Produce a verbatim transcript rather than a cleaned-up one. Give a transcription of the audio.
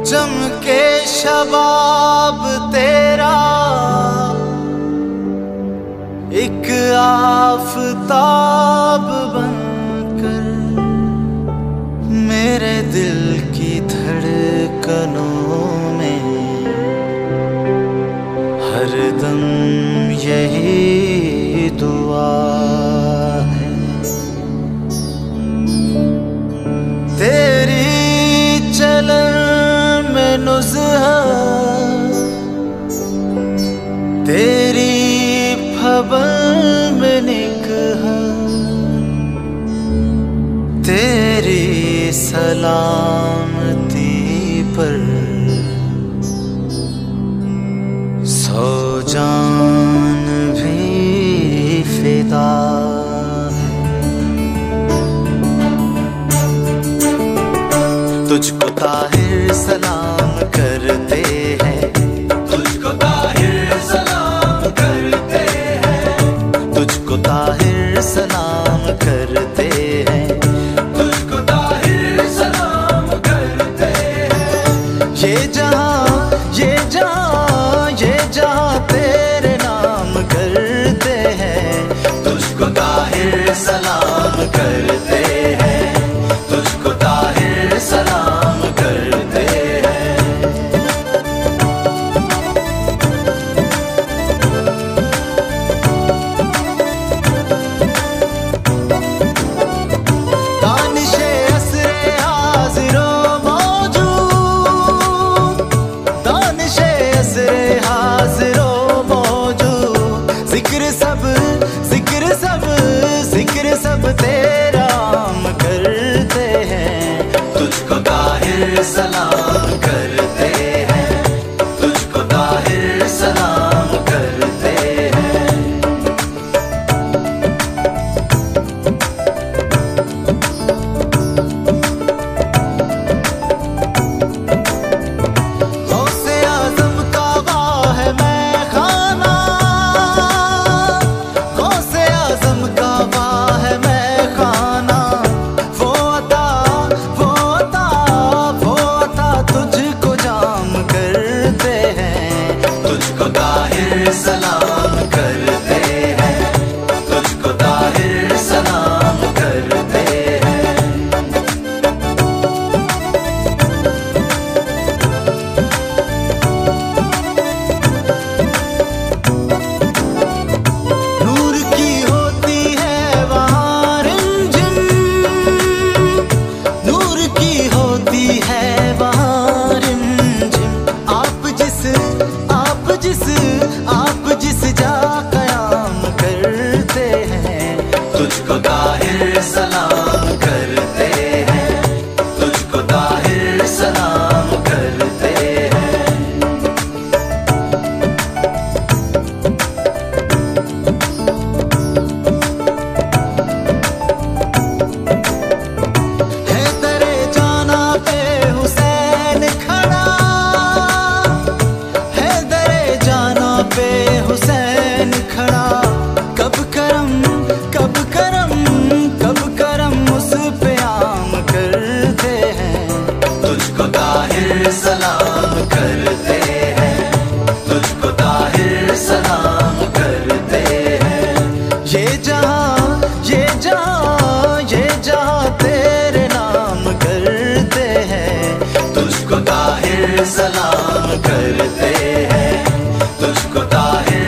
चमके शबाब तेरा एक आफताब बनकर मेरे दिल की धड़कनों में हरदम यही दुआ है। तेरी चलन में नुज़हत, तेरी खबर में निकहत, तेरी सलामती पर सौ जान भी फिदा है। तुझको ताहिर सलाम करते हैं, तुझको ताहिर सलाम करते हैं, तुझको ताहिर सलाम करते हैं, तुझको ताहिर सलाम करते हैं। ये जहां ये जहां ये जहां तेरे नाम करते हैं, तुझको ताहिर सलाम करते हैं, तुझको ताहिर सलाम करते हैं। दानिशे असरे हाजिरो मौजूद, दानिशे असरे हाजिरो मौजूद, जिक्र सब जिक्र सब जिक्र सब तेरा हम करते हैं, तुझको ताहिर सलाम करते हैं, तुझको ताहिर सलाम करते हैं। गौसे आज़म का वाह है मैं खाना, गौसे आज़म का वाह है मैं खाना, वो अता वो अता वो अता तुझको जाम करते हैं, तुझको ताहिर सलाम करते हैं, तुझको ताहिर सलाम करते हैं। नूर की होती है वहाँ रिमझिम, नूर की होती है वहाँ रिमझिम, आप जिस आप जिस आप जिस जा कयाम करते हैं, तुझको ताहिर सलाम करते हैं, तुझको ताहिर सलाम करते हैं। है तेरे जाना पे हुसैन खड़ा, है तेरे जाना पे हुसैन खड़ा, कब करम कब करम कब करम उस पे आम करते हैं, तुझको ताहिर सलाम करते हैं, तुझको ताहिर सलाम करते हैं। ये जहां ये जहां ये जहां तेरे नाम करते हैं, तुझको ताहिर सलाम करते हैं, तुझको ताहिर